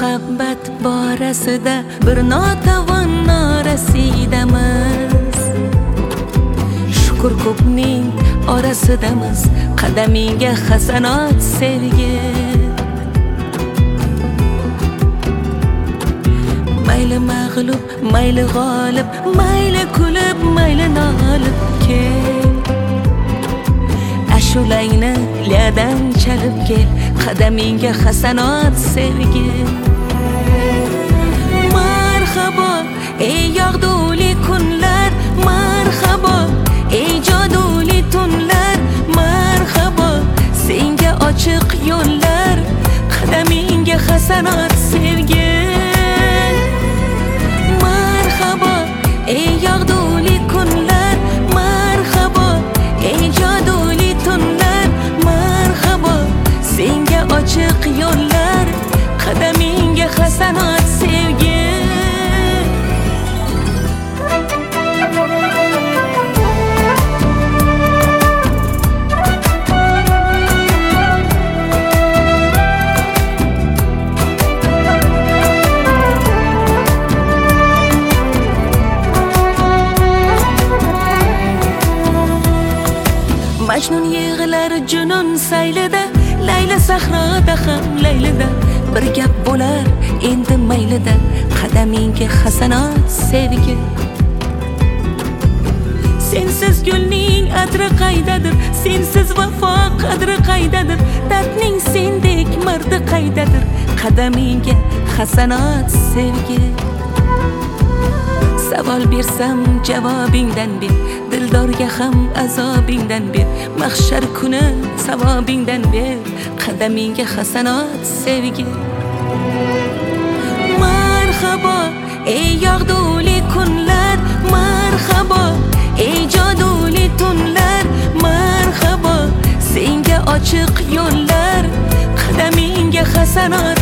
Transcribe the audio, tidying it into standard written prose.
muhabbat borasida bir notavon norasidamiz. Shukur ko'pning orasidamiz, qadamingga hasanot sevgi. Mayli mag'lub, mayli g'olib, mayli kulib, mayli nolib kel. Ashulangni liyadan chalib kel, qadamingga hasanot sevgi. Marhabo ey yog'duli kunlar, marhabo ey joduli tunlar, marhabo senga ochiq yo'llar, qadamingga hasanot sevgi. Marhabo ey yog'duli kunlar, marhabo ey joduli tunlar, marhabo senga ochiq yo'llar, qadamingga hasanot sevgi. Majnun yig'lar junun saylida, Layla sahroda ham laylida, bir gap bo'lar endi maylida, qadamingga hasanot sevgi. Sensiz gulning atri qaydadir, sensiz vafo qadri qaydadir, dardning sendek mardi qaydadir, qadamingga hasanot sevgi. Savol bersam javobingdan ber, dildorga ham azobingdan ber, mahshar kuni savobingdan ber, qadamingga hasanot sevgi. Marhabo ey yog'duli kunlar, marhabo ey joduli tunlar, marhabo senga ochiq yo'llar, qadamingga hasanot